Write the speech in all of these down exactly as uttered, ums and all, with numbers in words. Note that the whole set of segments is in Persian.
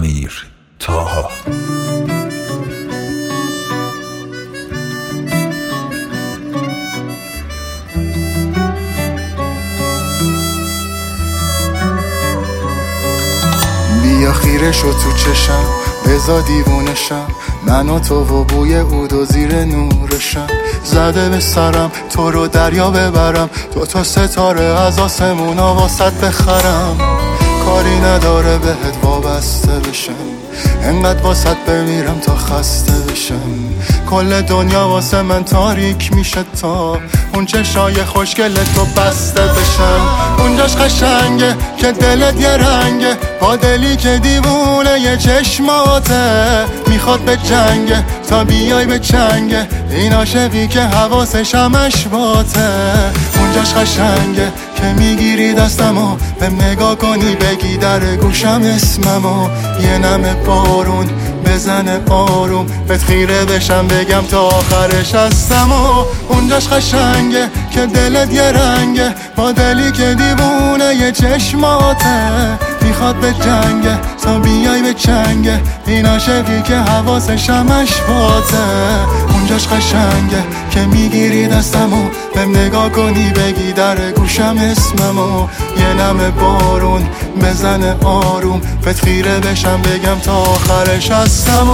امیر طاها. بیا خیره شو تو چشم، بزا دیوونشم، من و تو و بوی عود و زیر نورشم. زده به سرم تو رو دریا ببرم، تو تا ستاره از آسمونا واسط بخرم. کاری نداره بهت وابسته بشم، انقدر واسط بمیرم تا خسته بشم. کل دنیا واسه من تاریک میشه تا اون چشای خوشگل تو بسته بشم. اونجاش قشنگه که دلت یه رنگه، با دلی که دیوونه یه چشماته. میخواد به جنگه تا بیای به چنگه، این عاشقی که حواسش همش باته. اونجاش قشنگه که میگیری دستمو، به نگاه کنی بگی در گوشم اسممو. یه نم بارون بزنه آروم، بهت خیره بشم بگم تا آخرش هستم. و اونجاش قشنگه که دلت یه رنگه، با دلی که دیوونه یه چشماته. میخواد به جنگه تا بیای به چنگه، این عاشقی که حواسش همش باته. اونجاش قشنگه که میگیری دستمو، بهم نگاه کنی بگی در گوشم اسممو. یه نم بارون بزنه آروم، بهت خیره بشم بگم تا آخرش هستم.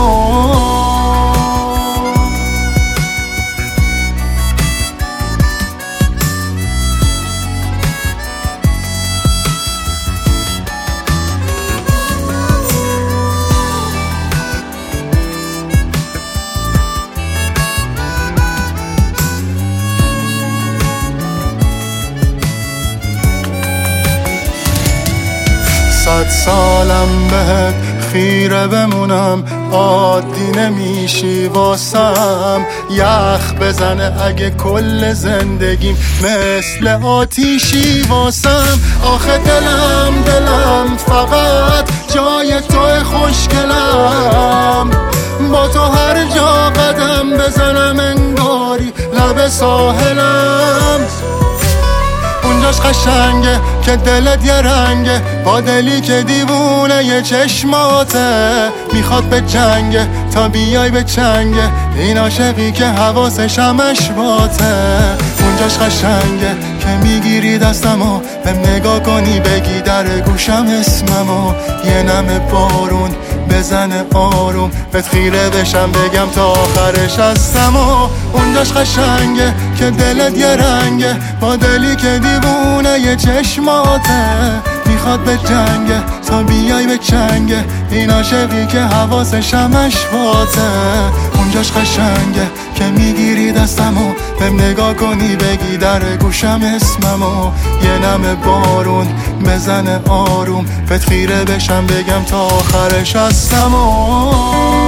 صد سالم بهت خیره بمونم، عادی نمیشی واسم. یخ بزنه اگه کل زندگیم مثل آتیشی واسم. آخه دلم دلم فقط جای تو خوشگلم، با تو هر جا قدم بزنم انگاری لب ساحلم. اونجاش قشنگه که دلت یه رنگه، با دلی که دیوونه یه چشماته. میخواد به جنگه تا بیای به چنگه، این عاشقی که حواسش همش باته. اونجاش قشنگه که میگیری دستمو، بهم نگاه کنی بگی در گوشم اسممو. یه نم بارون بزنه آروم، بهت خیره بشم بگم تا آخرش هستم. و اونجاش قشنگه که دلت یه رنگه، با دلی که دیوونه یه چشماته. میخواد به جنگه تا بیای به چنگه، این عاشقی که حواسش همش باته. اونجاش قشنگه که میگیری دستمو، بهم نگاه کنی بگی در گوشم اسممو. یه نم بارون بزنه آروم، بهت خیره بشم بگم تا آخرش هستم.